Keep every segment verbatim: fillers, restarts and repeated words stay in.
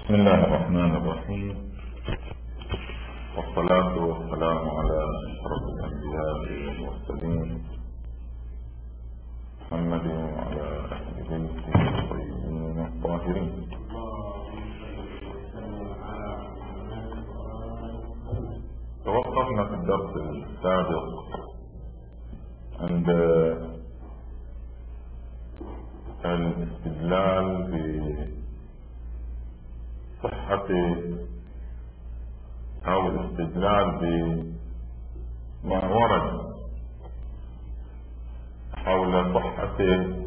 بسم الله الرحمن الرحيم، والصلاة والسلام على أشرف الأنبياء والمرسلين محمد وعلى أهل بيته الطيبين الطاهرين. توقفنا في الدرس السابق عند الاستدلال بصحة أو الاستدلال بما ورد حول صحة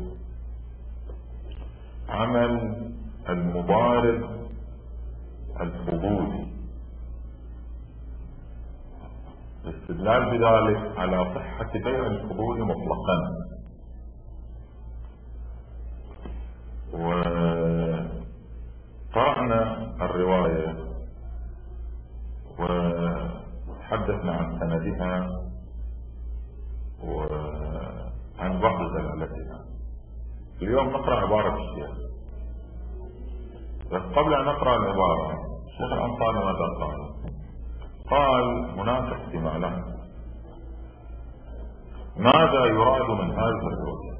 عمل المضارب الفضولي، الاستدلال بذلك على صحة بيع الفضول مطلقا. وقرأنا الرواية وتحدثنا عن سندها وعن بعض دلالتها. اليوم نقرأ عبارة الشيخ، بس قبل أن نقرأ العبارة الشيخ الأنصاري ماذا قال؟ قال هناك احتمالات. ماذا يراد من هذه الرواية؟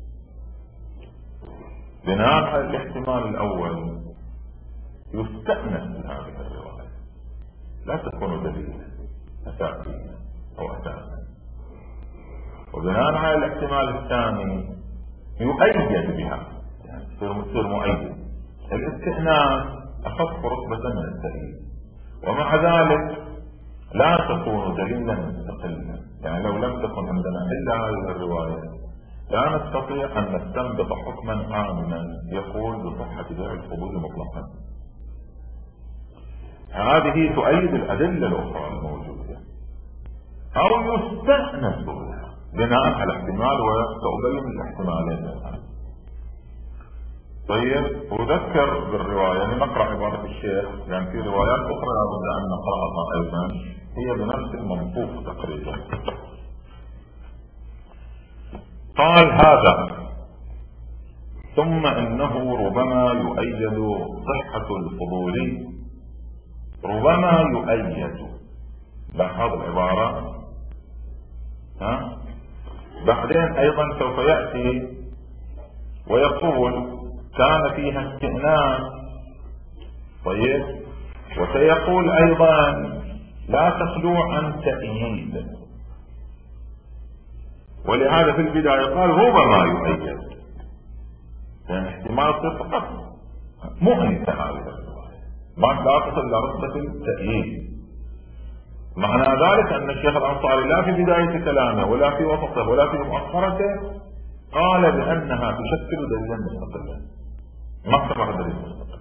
بناء على الاحتمال الأول يستأنس بهذه الرواية، لا تكون دليلا أساسيا أو أساسا. وبناء على الاحتمال الثاني يؤيد بها، يعني تصير مؤيد. الاستئناس أخف رتبة من الدليل، ومع ذلك لا تكون دليلا مستقلا. يعني لو لم تكن عندنا إلا هذه الرواية لا نستطيع أن نستنبط حكما عاما يقول بصحة بيع الفضول مطلقا. هذه تؤيد الأدلة الأخرى الموجودة، أو يستأنس بها بناء على احتمال، وسأبين الاحتمالين. طيب، أذكر بالرواية، نقرأ عبارة الشيخ، لأن يعني في روايات أخرى لابد أن نقرأها أيضا هي بنفس المنطوق تقريبا. قال هذا ثم إنه ربما يؤيد صحة الفضولي، ربما يؤيد. لاحظ العبارة، ها؟ بعدين أيضا سوف يأتي ويقول كان فيها استئناس. طيب، وسيقول أيضا لا تخلو عن تأييد، ولهذا في البداية قال ربما يؤيد، يعني احتمال فقط مؤنث هذه الرواية، ما لا تصل إلى رتبة التأييد. معنى ذلك أن الشيخ الأنصاري لا في بداية كلامه ولا في وسطه ولا في مؤخرته قال بأنها تشكل دليلا مستقلا، ما اعتبر دليل مستقل.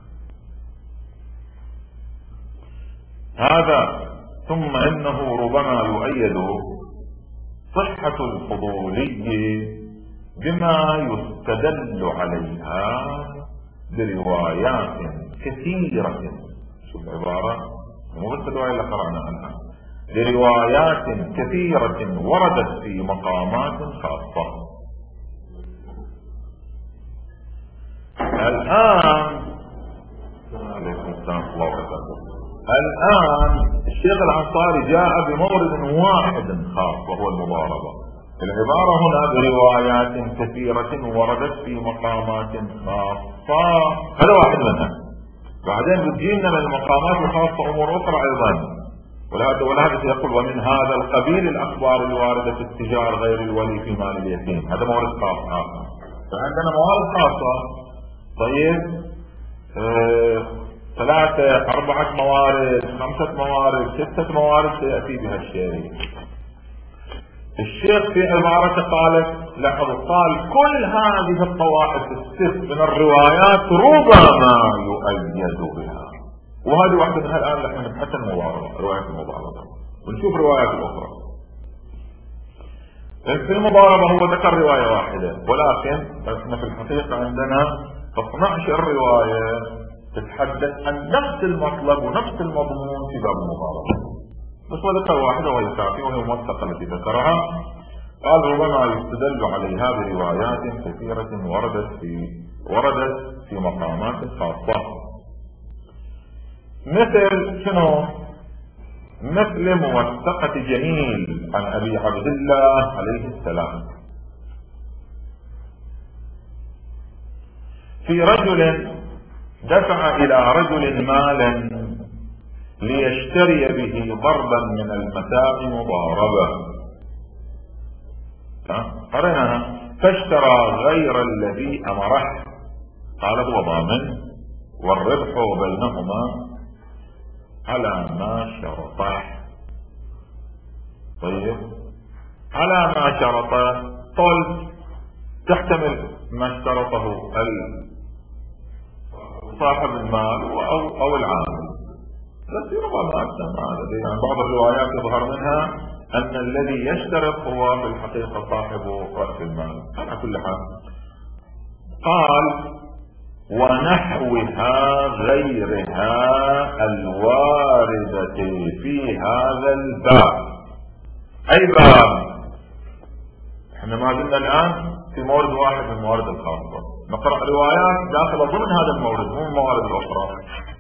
هذا ثم إنه ربما يؤيد صحة الفضولي بما يستدل عليها بروايات كثيرة. شوف العبارة، مو بس الرواية اللي قرأنا عنها، بروايات كثيرة وردت في مقامات خاصة. الآن الآن الشيخ الأنصاري جاء بمورد واحد خاص وهو المضاربة. العبارة هنا بروايات كثيرة وردت في مقامات خاصة، هذا واحد منها. بعدين بتجينا من المقامات الخاصة أمور أخرى أيضا، ولهذا يقول ومن هذا القبيل الأخبار الواردة في التجار غير الولي في مال اليتيم. هذا مورد خاص آخر. فعندنا موارد خاصة. طيب، اه ثلاثة أربعة موارد خمسة موارد ستة موارد سيأتي بها الشيء. الشيخ في عبارة قالت لاحظوا، قال كل هذه الطوائف الست من الروايات ربما يؤيد بها، وهذه واحدة منها. الآن نحن نبحث المضاربة، رواية المضاربة، ونشوف روايات الأخرى. في المضاربة هو ذكر رواية واحدة، ولكن احنا في الحقيقة عندنا اثنتي عشرة رواية تتحدث عن نفس المطلب ونفس المضمون في باب المضاربة، بس هو ذكر واحدة وهي كافية وهي الموثقة التي ذكرها. قال ربما يستدل عليها بروايات كثيرة وردت في وردت في مقامات خاصة. مثل شنو؟ مثل موثقة جميل عن أبي عبد الله عليه السلام في رجل دفع إلى رجل مالا ليشتري به ضربا من المتاع مضاربة، قرنها، فاشترى غير الذي أمره، قال هو ضامن والربح بينهما على ما شرطه. طيب على ما شرطه، قلت تحتمل ما اشترطه صاحب المال او او العامل، بس ربما اكثر هذا، يعني بعض الروايات يظهر منها ان الذي يشترط هو في الحقيقه صاحب راس المال. على كل حال قال ونحوها غيرها الواردة في هذا الباب. اي باب؟ احنا ما زلنا الان في مورد واحد من الموارد الخاصة، نقرأ روايات داخل ضمن هذا المورد مو الموارد الاخرى.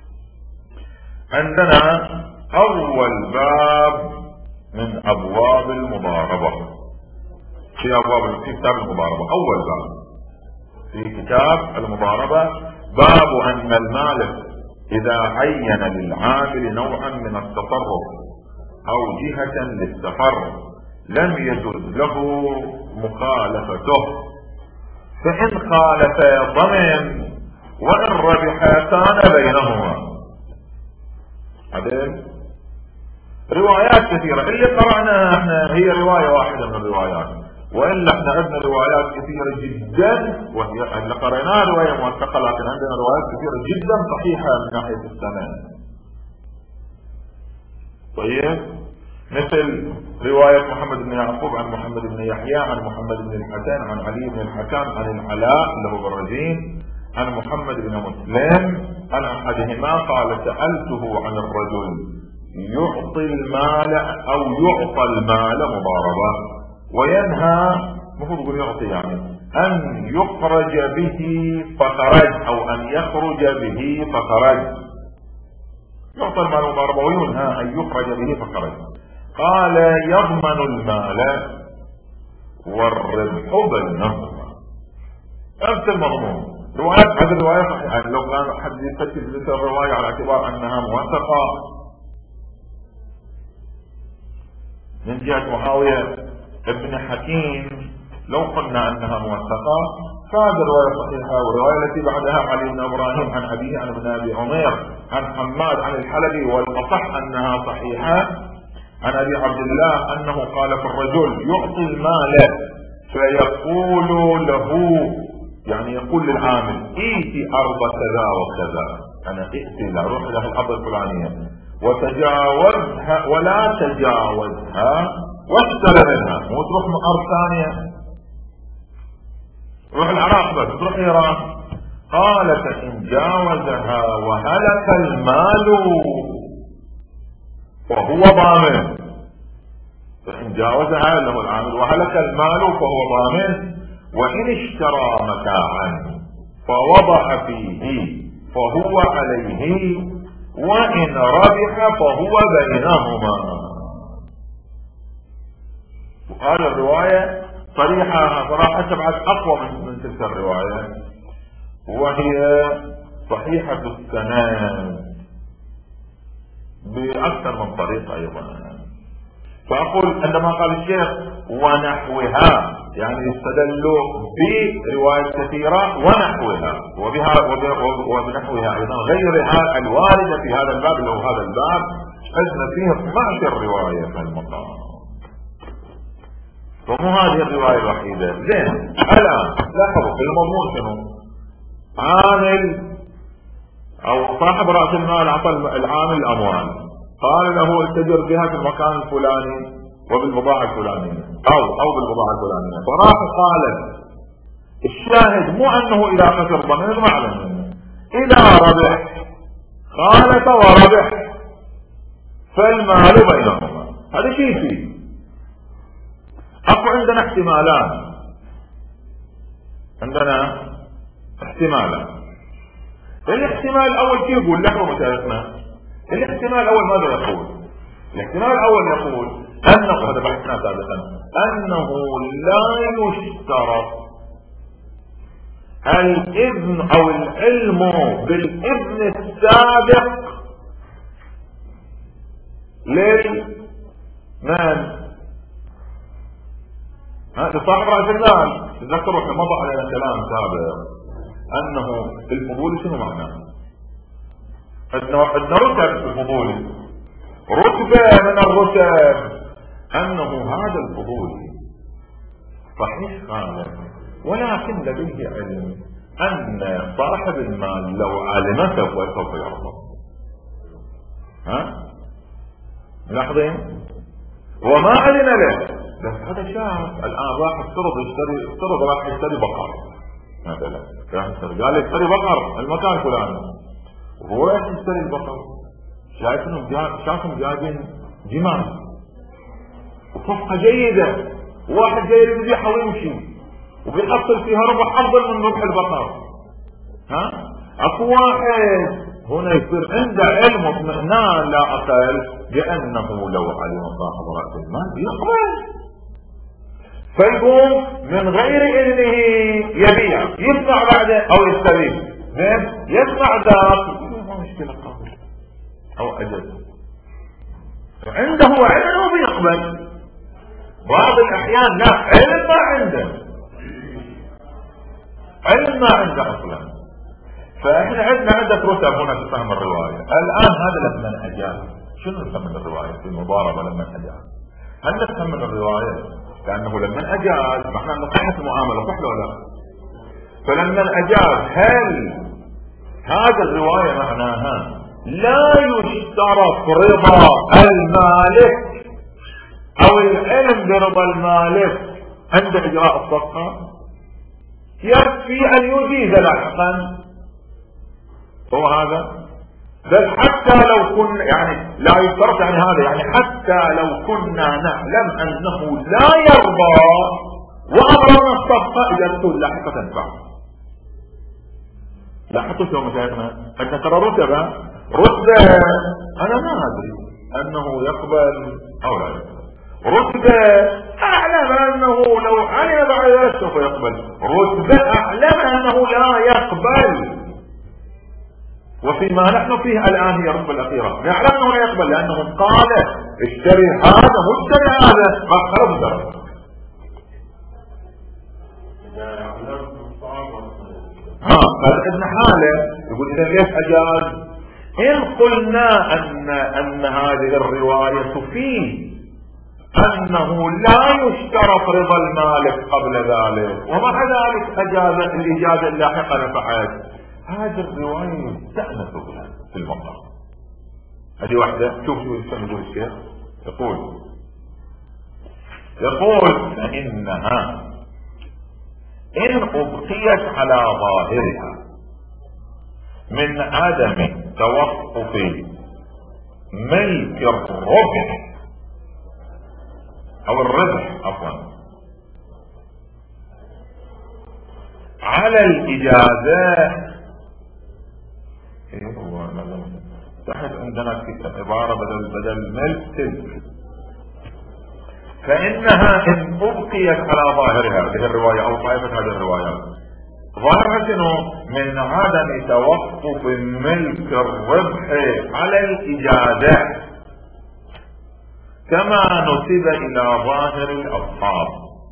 عندنا اول باب من ابواب المضاربة في ابواب في كتاب المضاربة. اول باب في كتاب المضاربة باب ان المالك اذا عين للعامل نوعا من التصرف او جهة للسفر لم يجوز له مخالفته، فان خالف ضمن وان ربح كان بينهما. عدل روايات كثيرة اللي قرأناها احنا هي رواية واحدة من الروايات، وإلا احنا عندنا روايات كثيرة جدا وهي اللي قرأناها رواية موثقة، لكن عندنا روايات كثيرة جدا صحيحة من ناحية السند. طيب مثل رواية محمد بن يعقوب عن محمد بن يحيى عن محمد بن الحسن عن علي بن الحكام عن العلاء له بالرزين عن محمد بن مسلم عن أحدهما قال سألته عن الرجل يعطي المال أو يعطى المال مضاربة وينهى، المفروض يقول يعطي يعني أن يخرج به فخرج أو أن يخرج به فخرج، يعطى المال مضاربة وينهى أن يخرج به فخرج. قال يضمن المال والربح بينهما. نفس المضمون. روايات هذه الرواية صحيحة، يعني لو كان حد يفتش ذكر الرواية على اعتبار أنها موثقة من جهة معاوية ابن حكيم، لو قلنا أنها موثقة فهذه الرواية صحيحة. والرواية التي بعدها علي بن إبراهيم عن أبيه عن ابن أبي عمير عن حماد عن الحلبي والأصح أنها صحيحة عن أبي عبد الله أنه قال في الرجل يعطي المال فيقول له، يعني يقول للعامل ائتي أرض كذا وكذا، أنا ائتي لأروح إلى الأرض الفلانية وتجاوزها ولا تجاوزها واشتري منها، مو تروح من أرض ثانية، روح العراق بس تروح إيران. قال فإن جاوزها وهلك المال فهو ضامن، فإن جاوزها له العامل وهلك المال فهو ضامن، وإن اشترى متاعا فوضع فيه فهو عليه، وإن ربح فهو بينهما. وقال الرواية صريحة صراحة تبعت أقوى من, من تلك الرواية، وهي صحيحة السند بأكثر من طريقة أيضا. فأقول عندما قال الشيخ ونحوها يعني استدلوا بروايات كثيرة ونحوها وبها وبنحوها أيضا غيرها الواردة في هذا الباب، اللي هو هذا الباب حزن فيه اثنتا عشرة رواية في المقام، ومو هذه الرواية الوحيدة. زين الآن لاحظوا في المضمون شنو؟ عامل أو صاحب رأس المال أعطى العامل الأموال، قال له اتجر بها في المكان الفلاني وبالبضاعة الفلانية أو أو بالبضاعة الفلانية، فراح قال الشاهد مو أنه إذا خسر ضمير معلم، إذا ربح خالف وربح فالمال بينهما. هذا شيء فيه أكو عندنا احتمالان، عندنا احتمالان. الاحتمال الأول كيف يقول لحظة مشايخنا الاحتمال الاول ماذا يقول؟ الاحتمال الاول يقول انه، هذا بحثنا سابقا، انه لا يشترط الاذن او العلم بالاذن السابق للمن؟ هذا صاحب رأس المال. تذكروا احنا مضى علينا كلام سابق انه الفضولي شنو معناه؟ عندنا رتب الفضولي، رتبة من الرتب، انه هذا الفضولي صحيح قال ولكن لديه علم ان صاحب المال لو علمته سوف يرضى. ها ملاحظين؟ وما علم له، بس هذا شاف الان راح افترض يشتري، افترض راح يشتري بقر مثلا، راح يشتري، قال يشتري بقر المكان الفلاني، وهو راح يشتري البقر شايف انهم شافهم جايبين جمال وصفقه جيده، وواحد جاي يذبحها ويمشي وبيحصل فيها ربح افضل من ربح البقر. ها اكو واحد هنا يصير عنده علم واطمئنان لا اقل بانه لو علم صاحب راس المال يقبل، فيقوم من غير اذنه يبيع، يسمع بعده او يشتري، زين يسمع ذاك ما مشكله قابل او اجل، عنده علم وبيقبل. بعض الاحيان لا علم ما عنده، علم ما عنده اصلا. فاحنا عندنا عدة رتب هنا في فهم الرواية. الان هذا لما اجاب، شنو نفهم من الرواية في المضاربة لما اجاب؟ هل نفهم من الرواية لانه لما اجاب ما احنا نصحح المعاملة صح ولا لا؟ فلما اجاب هل هذا الرواية معناها لا يشترط رضا المالك او العلم برضا المالك عند اجراء الصفقة، يكفي ان يجيز لاحقا؟ هو هذا، بل حتى لو كنا يعني لا يشترط يعني هذا، يعني حتى لو كنا نعلم انه لا يرضى وامرنا الصفقة اذا تكون لاحقة تنفع. لاحظتوا شو مشايخنا؟ عندنا ترى رتبة، رتبة انا ما ادري انه يقبل او لا يقبل، رتبة اعلم انه لو علم بعد ذلك سوف يقبل، رتبة اعلم انه لا يقبل، وفيما نحن فيه الان هي الرتبة الاخيرة، نعلم انه لا يقبل لانه قال اشتري هذا واشتري هذا، ما خرب درجة. ها فابن حالة يقول اذا ليش اجاز؟ ان قلنا ان ان هذه الرواية فيه انه لا يشترط رضا المالك قبل ذلك ومع ذلك اجاز الاجازة اللاحقة نفعت، هذه الرواية يستأنس بها في المقام. هذه واحدة. شوف شو يقول الشيخ، يقول يقول فإنها إن أبقيت على ظاهرها من عدم توقف ملك الربح أو الربح عفوا على الإجازات، هو تحت عندنا في عبارة بدل بدل ملك تلك، فإنها إن أبقيت على ظاهرها هذه الرواية أو طائفة هذه الروايات ظاهرها شنو؟ من عدم توقف ملك الربح على الإجازة كما نسب إلى ظاهر الأصحاب،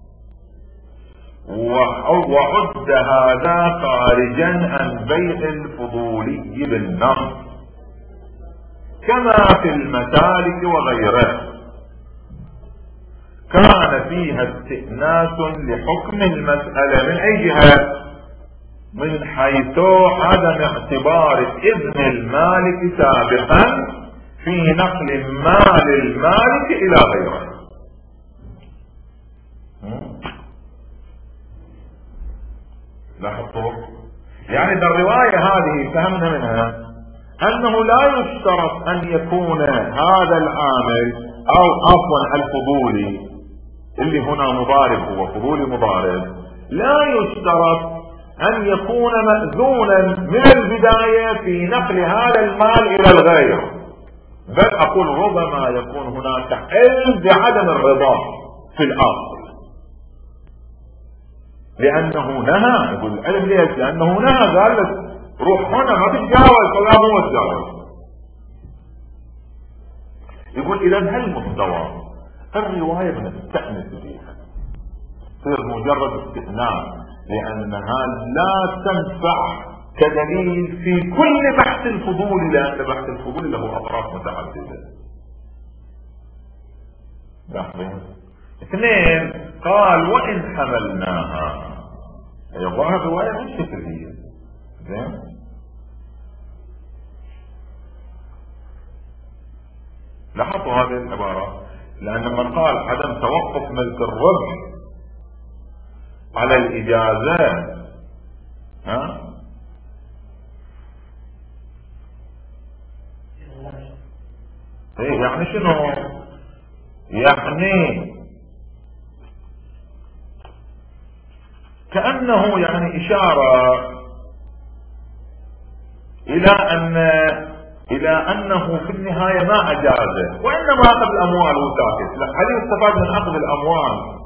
وعد هذا خارجا عن بيع الفضولي بالنص كما في المسالك وغيره، كان فيها استئناس لحكم المسألة من أي جهة؟ من حيث عدم اعتبار إذن المالك سابقا في نقل مال المالك إلى غيره. لاحظتوا؟ يعني الرواية هذه فهمنا منها أنه لا يشترط أن يكون هذا العامل أو عفوا الفضولي اللي هنا مضارب، هو فضولي مضارب، لا يشترط أن يكون مأذونا من البداية في نقل هذا المال إلى الغير، بل أقول ربما يكون هناك علم بعدم الرضا في الأصل، لأنه نهى. يقول العلم ليش؟ لأنه نهى، قال لك روح هنا ما تتجاوز، فلا مو تتجاوز. يقول إذا هالمستوى الرواية بنستأنس بها، تصير مجرد استئناس، لأنها لا تنفع كدليل في كل بحث الفضولي، لأن بحث الفضولي له أطراف متعددة. لاحظين. اثنين، قال وإن حملناها، يظهر الرواية بالشكل هي زين. لاحظوا هذه العبارة، لأن من قال عدم توقف ملك الربح على الإجازة، ها ايه يعني شنو؟ يعني كأنه يعني إشارة إلى أن إلى أنه في النهاية ما أجازه، وإنما أخذ الأموال وساكت. هل يستفاد من أخذ الأموال؟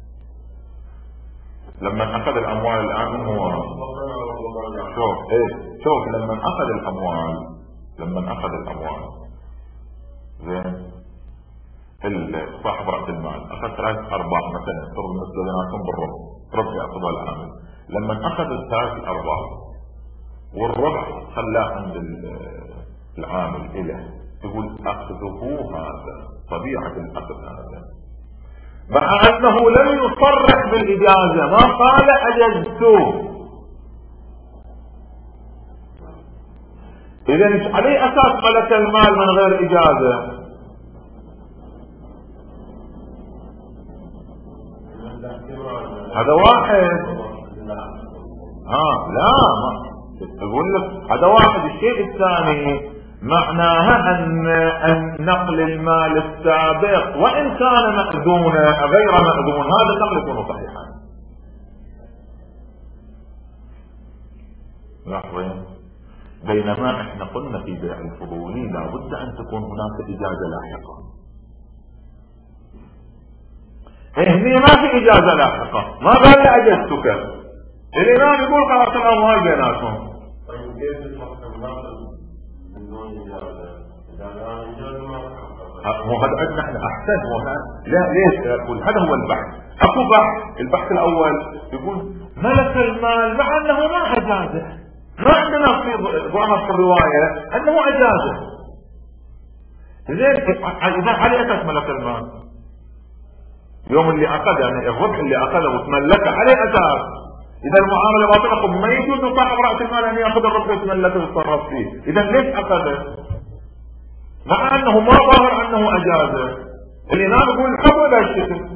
لما أخذ الأموال الآن هو شوف إيه شوف لما أخذ الأموال لما أخذ الأموال زين، صاحب رأس المال أخذ ثلاث أرباع مثلا، صار مثل بيناتهم بالربع، ربع يأخذها العامل. لما أخذ الثلاث أرباع والربع خلاه عند العامل إله، يقول أخذه هذا طبيعة الأخذ هذا، مع أنه لم يصرح بالإجازة، ما قال أجزته. إذن عليه أساس ملك المال من غير إجازة؟ هذا واحد. ها لا ما يقول لك هذا واحد. الشيء الثاني معناها أن, أن نقل المال السابق وإن كان مأذونا غير مأذون، هذا النقل يكون صحيحا. لاحظين. بينما احنا قلنا في بيع الفضولي لابد أن تكون هناك إجازة لاحقة. هني ما في إجازة لاحقة، ما قال لي أجزتك. الإمام يقول خلاص الأموال بيناتهم. مو هذا عندنا احنا احسن. لا ليش اقول هذا هو البحث. اكو بحث، البحث الاول يقول ملك المال مع انه ما اجازه، ما عندنا في ظاهر في الروايه انه اجازه. زين اذا على اساس ملك المال يوم اللي اخذ يعني الربح اللي اخذه وتملكه على اساس اذا المعامله باطله، ما يجوز صاحب راس المال ان ياخذ الربح ويتملكه ويتصرف فيه. اذا ليش اخذه؟ مع انه ما ظاهر انه اجازه. الامام يقول الحكم بهالشكل،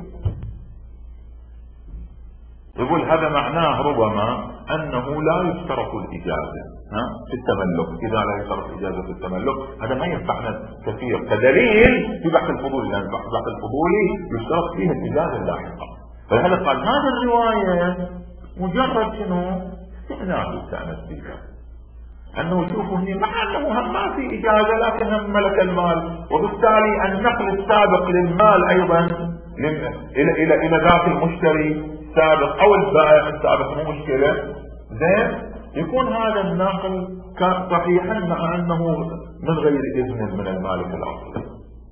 يقول هذا معناه ربما انه لا يشترط الاجازه ها في التملك. اذا لا يشترط الاجازه في التملك هذا ما ينفعنا كثير كدليل في بحث الفضولي، لان يعني بحث الفضولي يشترط فيه الاجازه اللاحقه. فلهذا قال هذه الروايه مجرد شنو؟ استئناس يستانس بها، انه يشوفوا هني مع انه هم ما في اجازه لكن هم ملك المال، وبالتالي النقل السابق للمال ايضا الى الى الى ذات المشتري السابق او البائع السابق مو مشكله. زين يكون هذا النقل صحيحا مع انه من غير اذن من المالك الاصلي.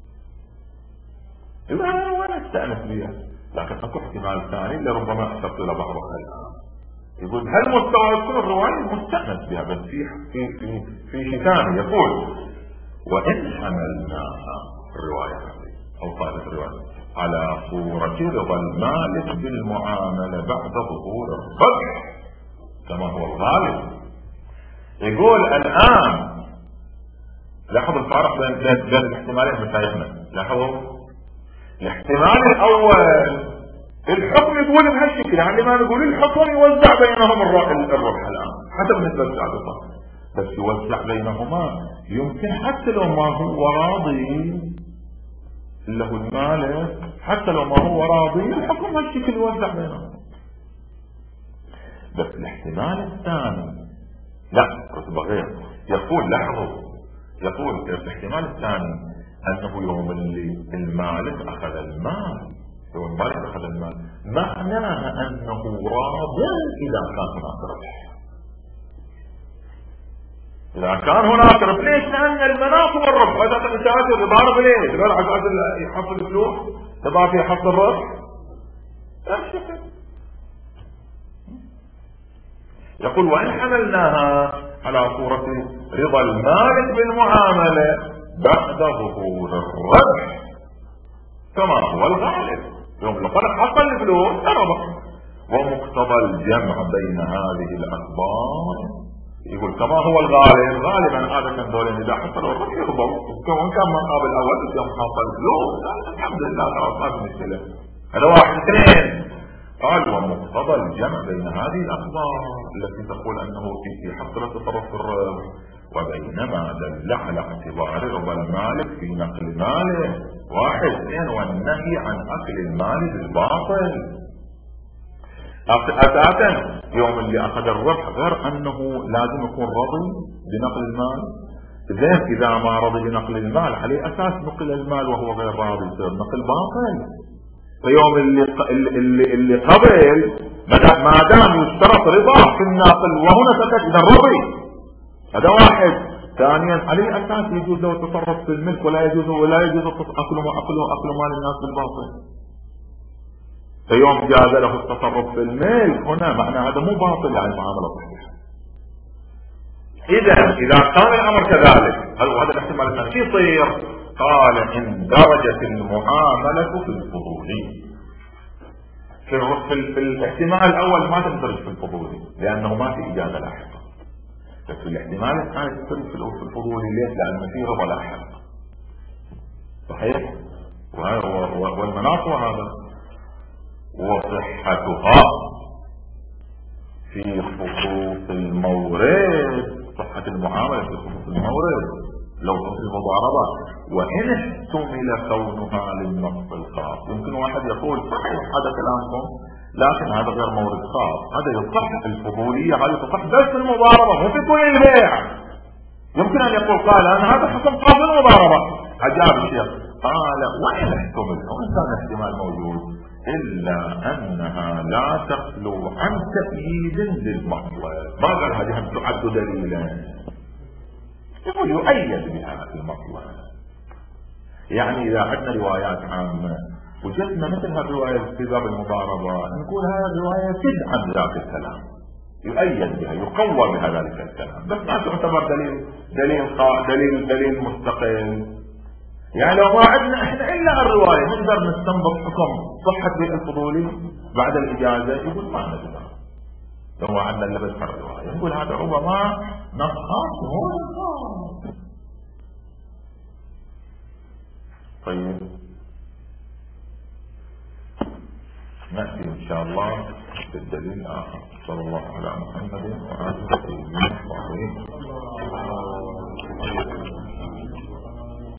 يبقى ولا استانس بها. لكن اكو احتمال ثاني لربما اشرت الى بعضها الان، يقول هل مستوى يكون الرواية مستأنس بها، بس في في في في شيء ثاني يقول وإن حملناها الرواية هذه أو قالت الرواية على صورة رضا المالك بالمعاملة بعد ظهور الربح كما هو الغالب. يقول الآن لاحظوا الفارق بين بين الاحتمالين مشايخنا. لاحظوا الاحتمال الأول الحكم يقول بهالشكل، يعني ما نقول الحكم يوزع بينهم الربح الآن حسب النسبة السابقة، بس يوزع بينهما يمكن حتى لو ما هو راضي له المالك، حتى لو ما هو راضي الحكم هالشكل يوزع بينهم. بس الاحتمال الثاني لا رتبة غير، يقول لاحظوا يقول الاحتمال الثاني أنه يوم اللي المالك أخذ المال، يوم المالك أخذ المال معناها أنه راض إذا كان هناك ربح. إذا كان هناك ربح، ليش؟ لأن المناط هو الربح. هذا أنت تأتي تضارب ليه؟ تقول عشان يحصل فلوس تضارب في حصل الربح. يقول وإن حملناها على صورة رضا المالك بالمعاملة بعد ظهور الربح كما هو الغالب، يوم لقد حصل الفلوس الربح. ومقتضى الجمع بين هذه الأخبار، يقول كما هو الغالب، غالبا عادة دولين إذا حصلوا الربح يرضوا، وإن كان من قبل أول يوم حصل الفلوس الحمد لله خلاص ما في مشكلة. هذا واحد. اثنين، قال ومقتضى الجمع بين هذه الأخبار التي تقول أنه في حصل التصرف في الربح وبينما دل على اعتبار رضا المالك في نقل ماله واحد. اثنين، والنهي عن أكل المال بالباطل. أساسا يوم اللي أخذ الربح غير أنه لازم يكون راضي بنقل المال. زين إذا ما رضي بنقل المال عليه أساس نقل المال وهو غير راضي يصير نقل باطل. فيوم اللي اللي اللي قبل ما دام يشترط رضا في الناقل وهنا سكت إذا رضي. هذا واحد. ثانيا عليه أساس يجوز له التصرف في الملك ولا يجوز ولا يجوز أكل أكل أكل مال الناس بالباطل. فيوم جاز له التصرف في الملك هنا معنى هذا مو باطل، يعني معاملة صحيحة. إذا إذا كان الأمر كذلك هل هذا الاحتمال الثاني يصير؟ قال إن درجت المعاملة في الفضولي. في, في, في الاحتمال الأول ما تندرج في الفضولي لأنه ما في إجازة لاحقة، بس في الاحتمال الثاني تندرج في الفضولي. ليش؟ لأنه في رضا لاحق. صحيح؟ والمناط هذا وصحتها في خصوص المورد، صحة المعاملة في خصوص المورد لو تصل مضاربة، وإن احتمل كونها للنص الخاص. يمكن واحد يقول صحيح هذا كلامكم لكن هذا غير مورد خاص، هذا يصح الفضولية، هذا يصح بس المضاربة مو في كل البيع. يمكن أن يقول قال أنا هذا حكم خاص المضاربة. عجاب الشيخ قال وإن احتمل، وإن كان احتمال موجود إلا أنها لا تخلو عن تأييد للمطلب. ما قال هذه تعد دليلا، يقول يؤيد بها المطلب. يعني إذا عندنا روايات عامة وجدنا مثل هذه الرواية في باب المضاربة نقول هذه الرواية تدعم ذاك الكلام، يؤيد بها يقوى بها ذلك الكلام، بس ما تعتبر دليل دليل دليل دليل مستقل. يعني لو ما عندنا احنا الا الروايه نقدر نستنبط حكم صحه بيع الفضولي بعد الاجازه، يقول ما نقدر. لو ما عندنا الا بس الروايه نقول هذا ربما نص خاص هو خاص. طيب ناتي ان شاء الله بالدليل اخر. صلى الله على محمد وعلى اله وصحبه.